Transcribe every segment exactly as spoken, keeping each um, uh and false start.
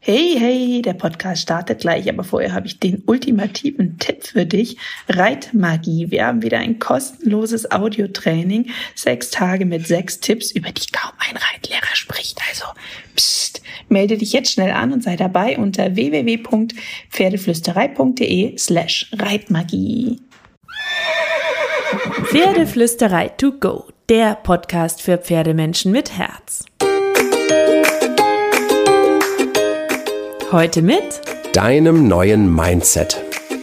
Hey, hey, der Podcast startet gleich, aber vorher habe ich den ultimativen Tipp für dich. Reitmagie. Wir haben wieder ein kostenloses Audiotraining. Sechs Tage mit sechs Tipps, über die kaum ein Reitlehrer spricht. Also, psst, melde dich jetzt schnell an und sei dabei unter w w w punkt pferdeflüsterei punkt d e slash Reitmagie. Pferdeflüsterei to go, der Podcast für Pferdemenschen mit Herz. Heute mit deinem neuen Mindset.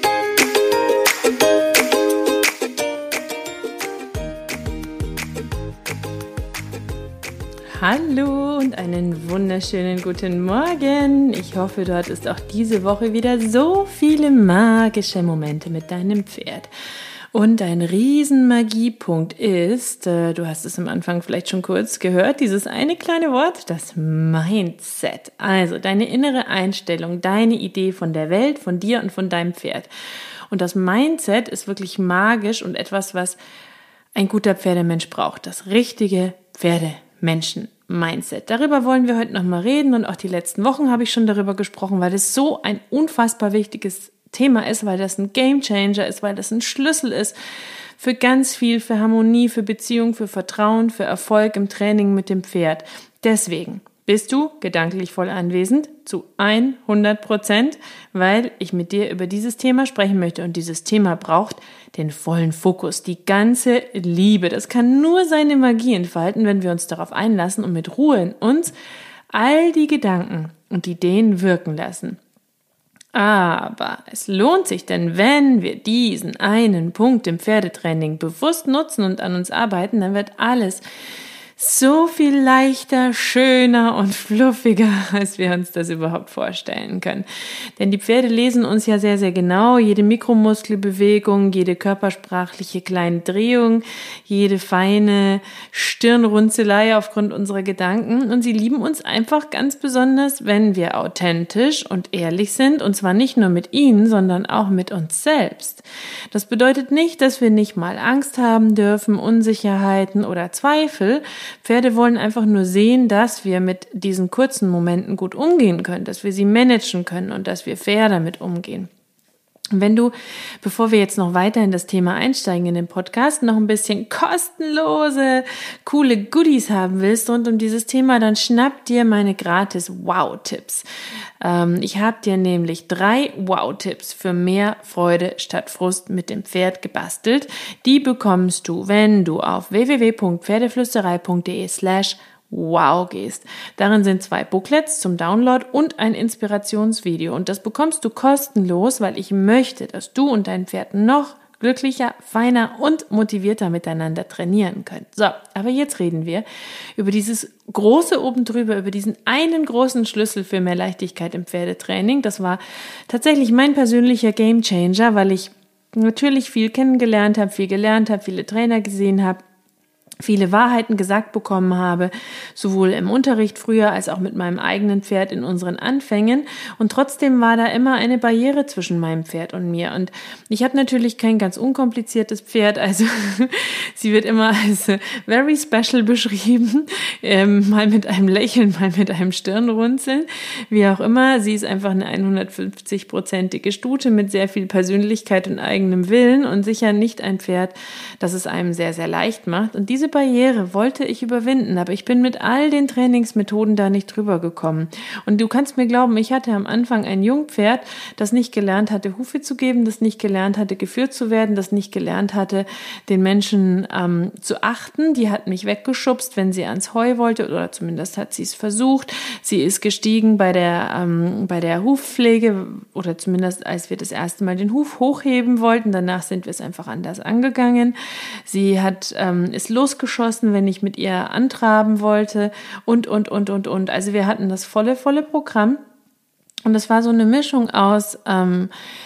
Hallo und einen wunderschönen guten Morgen. Ich hoffe, du hattest auch diese Woche wieder so viele magische Momente mit deinem Pferd. Und ein Riesenmagiepunkt ist, äh, du hast es am Anfang vielleicht schon kurz gehört, dieses eine kleine Wort, das Mindset. Also deine innere Einstellung, deine Idee von der Welt, von dir und von deinem Pferd. Und das Mindset ist wirklich magisch und etwas, was ein guter Pferdemensch braucht. Das richtige Pferdemenschen-Mindset. Darüber wollen wir heute nochmal reden und auch die letzten Wochen habe ich schon darüber gesprochen, weil es so ein unfassbar wichtiges Thema ist, weil das ein Gamechanger ist, weil das ein Schlüssel ist für ganz viel, für Harmonie, für Beziehung, für Vertrauen, für Erfolg im Training mit dem Pferd. Deswegen bist du gedanklich voll anwesend zu hundert Prozent, weil ich mit dir über dieses Thema sprechen möchte und dieses Thema braucht den vollen Fokus, die ganze Liebe. Das kann nur seine Magie entfalten, wenn wir uns darauf einlassen und mit Ruhe in uns all die Gedanken und Ideen wirken lassen. Aber es lohnt sich, denn wenn wir diesen einen Punkt im Pferdetraining bewusst nutzen und an uns arbeiten, dann wird alles so viel leichter, schöner und fluffiger, als wir uns das überhaupt vorstellen können. Denn die Pferde lesen uns ja sehr, sehr genau. Jede Mikromuskelbewegung, jede körpersprachliche kleine Drehung, jede feine Stirnrunzelei aufgrund unserer Gedanken. Und sie lieben uns einfach ganz besonders, wenn wir authentisch und ehrlich sind. Und zwar nicht nur mit ihnen, sondern auch mit uns selbst. Das bedeutet nicht, dass wir nicht mal Angst haben dürfen, Unsicherheiten oder Zweifel. Pferde wollen einfach nur sehen, dass wir mit diesen kurzen Momenten gut umgehen können, dass wir sie managen können und dass wir fair damit umgehen. Und wenn du, bevor wir jetzt noch weiter in das Thema einsteigen in den Podcast, noch ein bisschen kostenlose, coole Goodies haben willst rund um dieses Thema, dann schnapp dir meine gratis Wow-Tipps. Ähm, ich habe dir nämlich drei Wow-Tipps für mehr Freude statt Frust mit dem Pferd gebastelt. Die bekommst du, wenn du auf w w w punkt pferdeflüsterei punkt d e slash Wow gehst. Darin sind zwei Booklets zum Download und ein Inspirationsvideo. Und das bekommst du kostenlos, weil ich möchte, dass du und dein Pferd noch glücklicher, feiner und motivierter miteinander trainieren könnt. So, aber jetzt reden wir über dieses große oben drüber, über diesen einen großen Schlüssel für mehr Leichtigkeit im Pferdetraining. Das war tatsächlich mein persönlicher Gamechanger, weil ich natürlich viel kennengelernt habe, viel gelernt habe, viele Trainer gesehen habe, viele Wahrheiten gesagt bekommen habe, sowohl im Unterricht früher als auch mit meinem eigenen Pferd in unseren Anfängen. Und trotzdem war da immer eine Barriere zwischen meinem Pferd und mir. Und ich habe natürlich kein ganz unkompliziertes Pferd, also sie wird immer als very special beschrieben, ähm, mal mit einem Lächeln, mal mit einem Stirnrunzeln, wie auch immer. Sie ist einfach eine hundertfünfzig-prozentige Stute mit sehr viel Persönlichkeit und eigenem Willen und sicher nicht ein Pferd, das es einem sehr, sehr leicht macht. Und diese Barriere wollte ich überwinden, aber ich bin mit all den Trainingsmethoden da nicht drüber gekommen. Und du kannst mir glauben, ich hatte am Anfang ein Jungpferd, das nicht gelernt hatte, Hufe zu geben, das nicht gelernt hatte, geführt zu werden, das nicht gelernt hatte, den Menschen ähm, zu achten. Die hat mich weggeschubst, wenn sie ans Heu wollte, oder zumindest hat sie es versucht. Sie ist gestiegen bei der, ähm, bei der Hufpflege, oder zumindest als wir das erste Mal den Huf hochheben wollten. Danach sind wir es einfach anders angegangen. Sie hat, ähm, ist losgeschossen, wenn ich mit ihr antraben wollte und, und, und, und, und. Also wir hatten das volle, volle Programm und es war so eine Mischung aus ähm,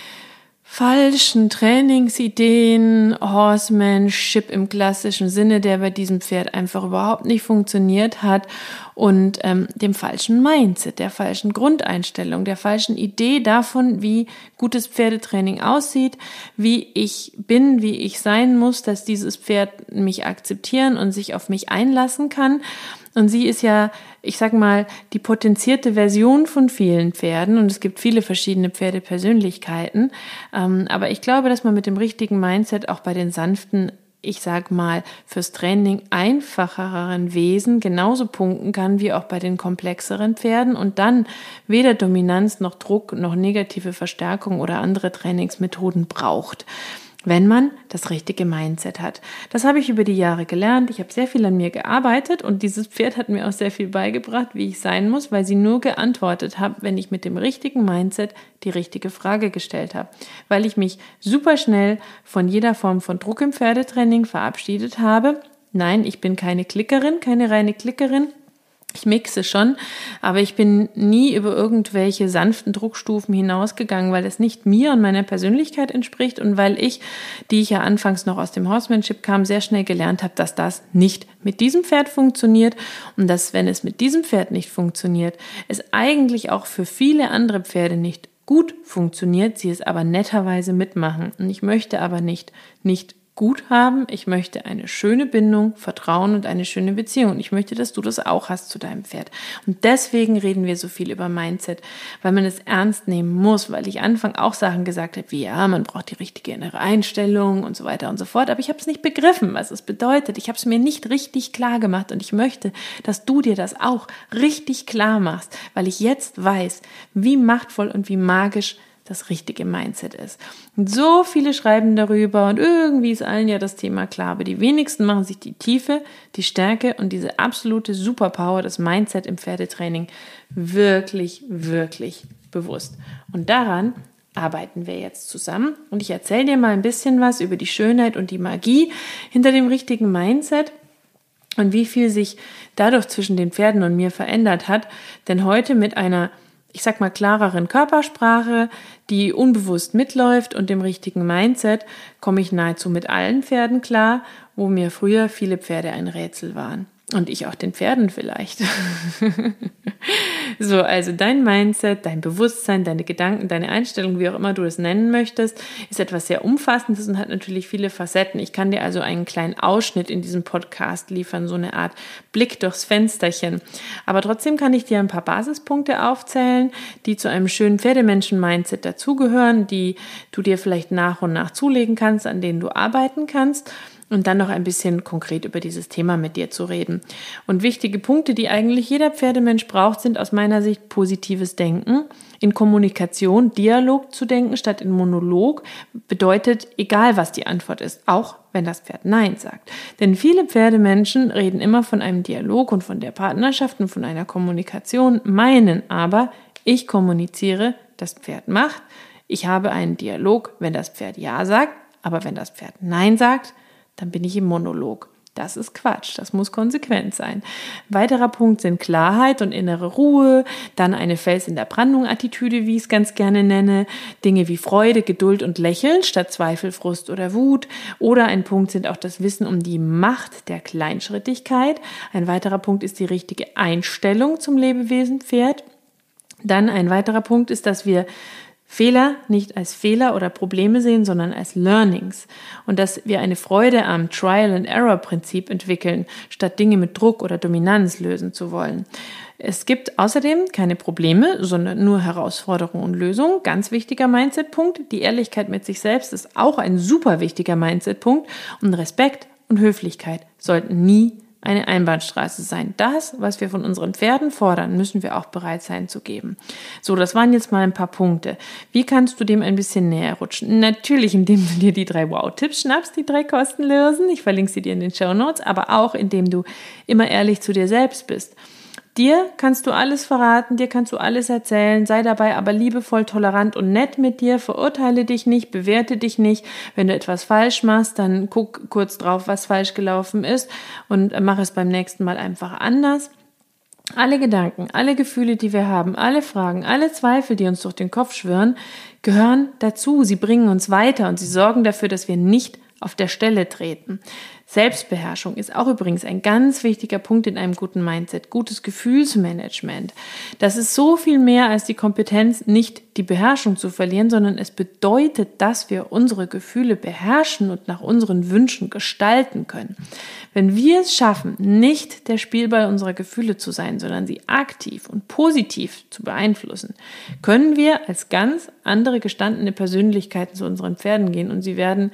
falschen Trainingsideen, Horsemanship im klassischen Sinne, der bei diesem Pferd einfach überhaupt nicht funktioniert hat, und ähm, dem falschen Mindset, der falschen Grundeinstellung, der falschen Idee davon, wie gutes Pferdetraining aussieht, wie ich bin, wie ich sein muss, dass dieses Pferd mich akzeptieren und sich auf mich einlassen kann. Und sie ist ja, ich sag mal, die potenzierte Version von vielen Pferden und es gibt viele verschiedene Pferdepersönlichkeiten. Ähm, aber ich glaube, dass man mit dem richtigen Mindset auch bei den sanften, ich sag mal, fürs Training einfacheren Wesen genauso punkten kann wie auch bei den komplexeren Pferden und dann weder Dominanz noch Druck noch negative Verstärkung oder andere Trainingsmethoden braucht, wenn man das richtige Mindset hat. Das habe ich über die Jahre gelernt. Ich habe sehr viel an mir gearbeitet und dieses Pferd hat mir auch sehr viel beigebracht, wie ich sein muss, weil sie nur geantwortet hat, wenn ich mit dem richtigen Mindset die richtige Frage gestellt habe. Weil ich mich super schnell von jeder Form von Druck im Pferdetraining verabschiedet habe. Nein, ich bin keine Klickerin, keine reine Klickerin. Ich mixe schon, aber ich bin nie über irgendwelche sanften Druckstufen hinausgegangen, weil es nicht mir und meiner Persönlichkeit entspricht und weil ich, die ich ja anfangs noch aus dem Horsemanship kam, sehr schnell gelernt habe, dass das nicht mit diesem Pferd funktioniert und dass, wenn es mit diesem Pferd nicht funktioniert, es eigentlich auch für viele andere Pferde nicht gut funktioniert, sie es aber netterweise mitmachen. Und ich möchte aber nicht, nicht gut haben. Ich möchte eine schöne Bindung, Vertrauen und eine schöne Beziehung. Und ich möchte, dass du das auch hast zu deinem Pferd. Und deswegen reden wir so viel über Mindset, weil man es ernst nehmen muss, weil ich Anfang auch Sachen gesagt habe, wie ja, man braucht die richtige innere Einstellung und so weiter und so fort. Aber ich habe es nicht begriffen, was es bedeutet. Ich habe es mir nicht richtig klar gemacht und ich möchte, dass du dir das auch richtig klar machst, weil ich jetzt weiß, wie machtvoll und wie magisch das richtige Mindset ist. Und so viele schreiben darüber und irgendwie ist allen ja das Thema klar, aber die wenigsten machen sich die Tiefe, die Stärke und diese absolute Superpower, das Mindset im Pferdetraining wirklich, wirklich bewusst. Und daran arbeiten wir jetzt zusammen und ich erzähle dir mal ein bisschen was über die Schönheit und die Magie hinter dem richtigen Mindset und wie viel sich dadurch zwischen den Pferden und mir verändert hat, denn heute mit einer, ich sag mal, klareren Körpersprache, die unbewusst mitläuft und dem richtigen Mindset, komme ich nahezu mit allen Pferden klar, wo mir früher viele Pferde ein Rätsel waren. Und ich auch den Pferden vielleicht. So, also dein Mindset, dein Bewusstsein, deine Gedanken, deine Einstellung, wie auch immer du es nennen möchtest, ist etwas sehr Umfassendes und hat natürlich viele Facetten. Ich kann dir also einen kleinen Ausschnitt in diesem Podcast liefern, so eine Art Blick durchs Fensterchen. Aber trotzdem kann ich dir ein paar Basispunkte aufzählen, die zu einem schönen Pferdemenschen-Mindset dazugehören, die du dir vielleicht nach und nach zulegen kannst, an denen du arbeiten kannst. Und dann noch ein bisschen konkret über dieses Thema mit dir zu reden. Und wichtige Punkte, die eigentlich jeder Pferdemensch braucht, sind aus meiner Sicht positives Denken. In Kommunikation, Dialog zu denken statt in Monolog bedeutet, egal was die Antwort ist, auch wenn das Pferd Nein sagt. Denn viele Pferdemenschen reden immer von einem Dialog und von der Partnerschaft und von einer Kommunikation, meinen aber, ich kommuniziere, das Pferd macht. Ich habe einen Dialog, wenn das Pferd Ja sagt, aber wenn das Pferd Nein sagt, dann bin ich im Monolog. Das ist Quatsch, das muss konsequent sein. Weiterer Punkt sind Klarheit und innere Ruhe, dann eine Fels in der Brandung-Attitüde, wie ich es ganz gerne nenne, Dinge wie Freude, Geduld und Lächeln statt Zweifel, Frust oder Wut. Oder ein Punkt sind auch das Wissen um die Macht der Kleinschrittigkeit. Ein weiterer Punkt ist die richtige Einstellung zum Lebewesen Pferd. Dann ein weiterer Punkt ist, dass wir Fehler nicht als Fehler oder Probleme sehen, sondern als Learnings und dass wir eine Freude am Trial-and-Error-Prinzip entwickeln, statt Dinge mit Druck oder Dominanz lösen zu wollen. Es gibt außerdem keine Probleme, sondern nur Herausforderungen und Lösungen. Ganz wichtiger Mindset-Punkt. Die Ehrlichkeit mit sich selbst ist auch ein super wichtiger Mindset-Punkt und Respekt und Höflichkeit sollten nie eine Einbahnstraße sein. Das, was wir von unseren Pferden fordern, müssen wir auch bereit sein zu geben. So, das waren jetzt mal ein paar Punkte. Wie kannst du dem ein bisschen näher rutschen? Natürlich, indem du dir die drei Wow-Tipps schnappst, die drei kostenlosen. Ich verlinke sie dir in den Shownotes, aber auch indem du immer ehrlich zu dir selbst bist. Dir kannst du alles verraten, dir kannst du alles erzählen, sei dabei aber liebevoll, tolerant und nett mit dir, verurteile dich nicht, bewerte dich nicht. Wenn du etwas falsch machst, dann guck kurz drauf, was falsch gelaufen ist und mach es beim nächsten Mal einfach anders. Alle Gedanken, alle Gefühle, die wir haben, alle Fragen, alle Zweifel, die uns durch den Kopf schwirren, gehören dazu. Sie bringen uns weiter und sie sorgen dafür, dass wir nicht auf der Stelle treten. Selbstbeherrschung ist auch übrigens ein ganz wichtiger Punkt in einem guten Mindset. Gutes Gefühlsmanagement. Das ist so viel mehr als die Kompetenz, nicht die Beherrschung zu verlieren, sondern es bedeutet, dass wir unsere Gefühle beherrschen und nach unseren Wünschen gestalten können. Wenn wir es schaffen, nicht der Spielball unserer Gefühle zu sein, sondern sie aktiv und positiv zu beeinflussen, können wir als ganz andere gestandene Persönlichkeiten zu unseren Pferden gehen und sie werden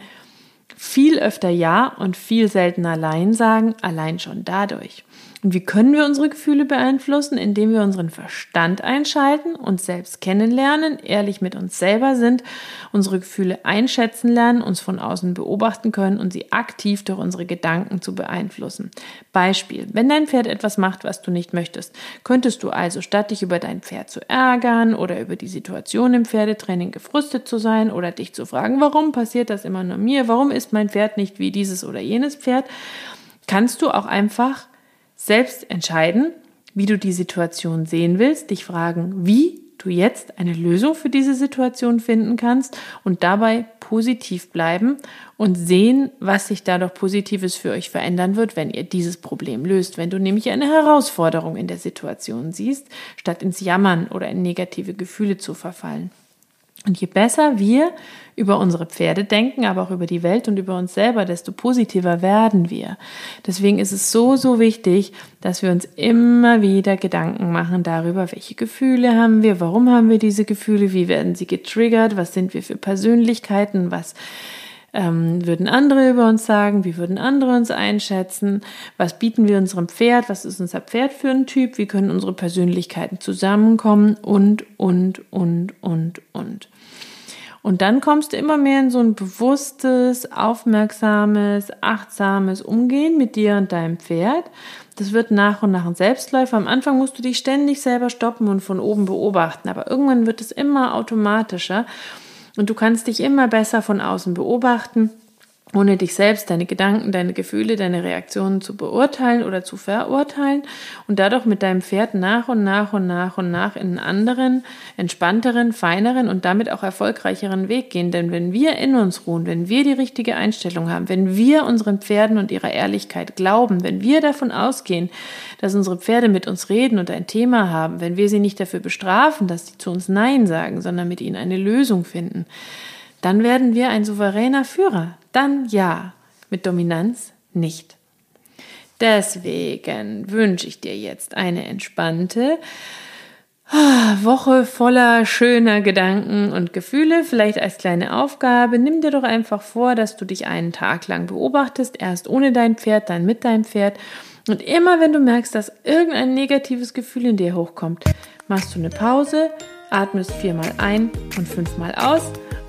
viel öfter Ja und viel seltener Nein sagen, allein schon dadurch. Und wie können wir unsere Gefühle beeinflussen? Indem wir unseren Verstand einschalten, uns selbst kennenlernen, ehrlich mit uns selber sind, unsere Gefühle einschätzen lernen, uns von außen beobachten können und sie aktiv durch unsere Gedanken zu beeinflussen. Beispiel: Wenn dein Pferd etwas macht, was du nicht möchtest, könntest du also, statt dich über dein Pferd zu ärgern oder über die Situation im Pferdetraining gefrustet zu sein oder dich zu fragen, warum passiert das immer nur mir, warum ist mein Pferd nicht wie dieses oder jenes Pferd, kannst du auch einfach selbst entscheiden, wie du die Situation sehen willst, dich fragen, wie du jetzt eine Lösung für diese Situation finden kannst und dabei positiv bleiben und sehen, was sich dadurch Positives für euch verändern wird, wenn ihr dieses Problem löst. Wenn du nämlich eine Herausforderung in der Situation siehst, statt ins Jammern oder in negative Gefühle zu verfallen. Und je besser wir über unsere Pferde denken, aber auch über die Welt und über uns selber, desto positiver werden wir. Deswegen ist es so, so wichtig, dass wir uns immer wieder Gedanken machen darüber, welche Gefühle haben wir, warum haben wir diese Gefühle, wie werden sie getriggert, was sind wir für Persönlichkeiten, was ähm, würden andere über uns sagen, wie würden andere uns einschätzen, was bieten wir unserem Pferd, was ist unser Pferd für ein Typ, wie können unsere Persönlichkeiten zusammenkommen und, und, und, und, und. Und dann kommst du immer mehr in so ein bewusstes, aufmerksames, achtsames Umgehen mit dir und deinem Pferd. Das wird nach und nach ein Selbstläufer. Am Anfang musst du dich ständig selber stoppen und von oben beobachten, aber irgendwann wird es immer automatischer und du kannst dich immer besser von außen beobachten, ohne dich selbst, deine Gedanken, deine Gefühle, deine Reaktionen zu beurteilen oder zu verurteilen und dadurch mit deinem Pferd nach und nach und nach und nach in einen anderen, entspannteren, feineren und damit auch erfolgreicheren Weg gehen. Denn wenn wir in uns ruhen, wenn wir die richtige Einstellung haben, wenn wir unseren Pferden und ihrer Ehrlichkeit glauben, wenn wir davon ausgehen, dass unsere Pferde mit uns reden und ein Thema haben, wenn wir sie nicht dafür bestrafen, dass sie zu uns Nein sagen, sondern mit ihnen eine Lösung finden, dann werden wir ein souveräner Führer. Dann ja, mit Dominanz nicht. Deswegen wünsche ich dir jetzt eine entspannte Woche voller schöner Gedanken und Gefühle. Vielleicht als kleine Aufgabe, nimm dir doch einfach vor, dass du dich einen Tag lang beobachtest, erst ohne dein Pferd, dann mit deinem Pferd. Und immer wenn du merkst, dass irgendein negatives Gefühl in dir hochkommt, machst du eine Pause, atmest viermal ein und fünfmal aus.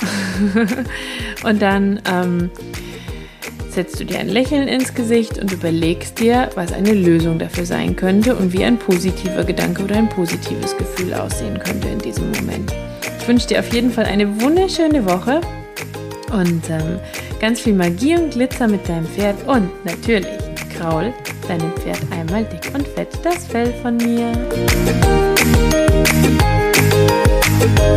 Und dann ähm, setzt du dir ein Lächeln ins Gesicht und überlegst dir, was eine Lösung dafür sein könnte und wie ein positiver Gedanke oder ein positives Gefühl aussehen könnte in diesem Moment. Ich wünsche dir auf jeden Fall eine wunderschöne Woche und ähm, ganz viel Magie und Glitzer mit deinem Pferd und natürlich kraul deinem Pferd einmal dick und fett das Fell von mir.